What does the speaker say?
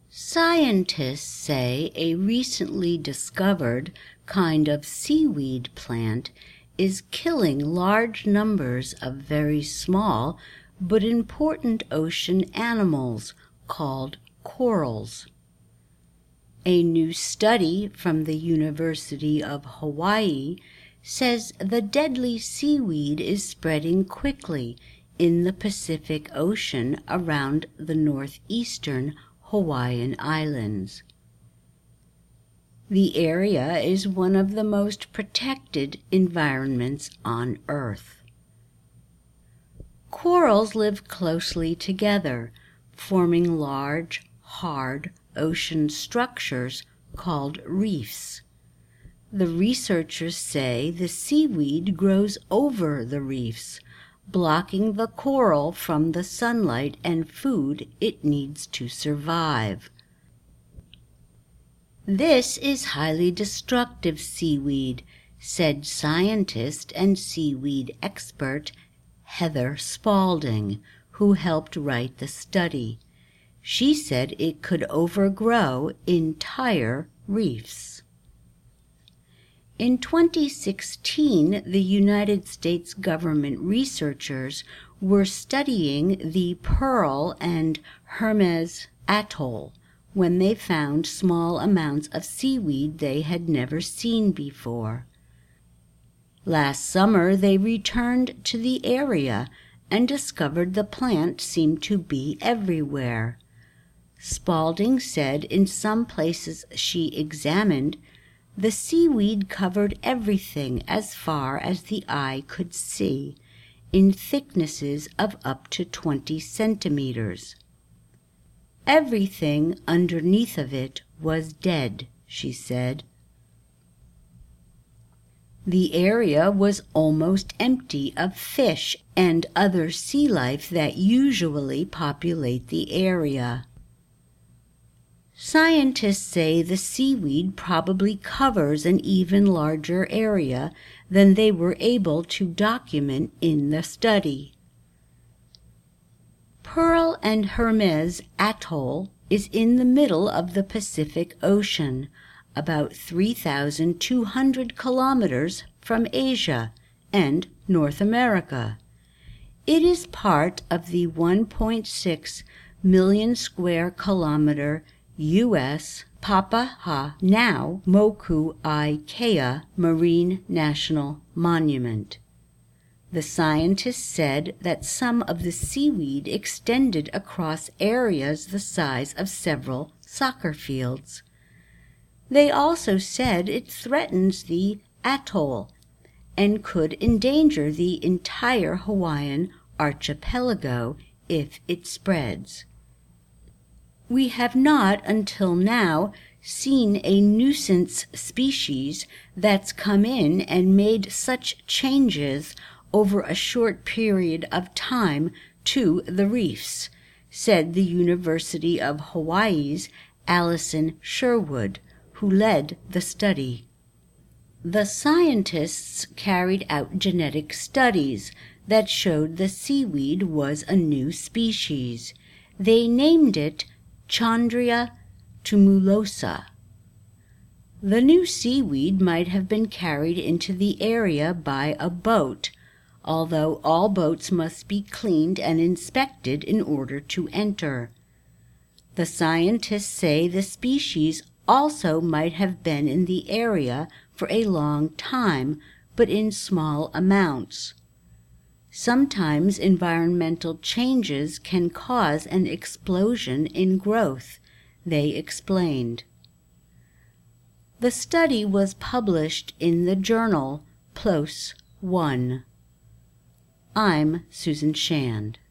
Scientists say a recently discovered kind of seaweed plant is killing large numbers of very small but important ocean animals called corals. A new study from the University of Hawaii says the deadly seaweed is spreading quickly in the Pacific Ocean around the northeastern Hawaiian Islands. The area is one of the most protected environments on Earth. Corals live closely together, forming large, hard ocean structures called reefs. The researchers say the seaweed grows over the reefs, blocking the coral from the sunlight and food it needs to survive. This is highly destructive seaweed, said scientist and seaweed expert Heather Spalding, who helped write the study. She said it could overgrow entire reefs. In 2016, the United States government researchers were studying the Pearl and Hermes Atoll when they found small amounts of seaweed they had never seen before. Last summer, they returned to the area and discovered the plant seemed to be everywhere. Spalding said in some places she examined, the seaweed covered everything as far as the eye could see, in thicknesses of up to 20 centimeters. Everything underneath of it was dead, she said. The area was almost empty of fish and other sea life that usually populate the area. Scientists say the seaweed probably covers an even larger area than they were able to document in the study. Pearl and Hermes Atoll is in the middle of the Pacific Ocean, about 3,200 kilometers from Asia and North America. It is part of the 1.6 million square kilometer U.S. Papahanaumoku'ai Marine National Monument. The scientists said that some of the seaweed extended across areas the size of several soccer fields. They also said it threatens the atoll and could endanger the entire Hawaiian archipelago if it spreads. We have not until now seen a nuisance species that's come in and made such changes over a short period of time to the reefs, said the University of Hawaii's Allison Sherwood, who led the study. The scientists carried out genetic studies that showed the seaweed was a new species. They named it Chondria tumulosa. The new seaweed might have been carried into the area by a boat, although all boats must be cleaned and inspected in order to enter. The scientists say the species also might have been in the area for a long time, but in small amounts. Sometimes environmental changes can cause an explosion in growth, they explained. The study was published in the journal PLOS One. I'm Susan Shand.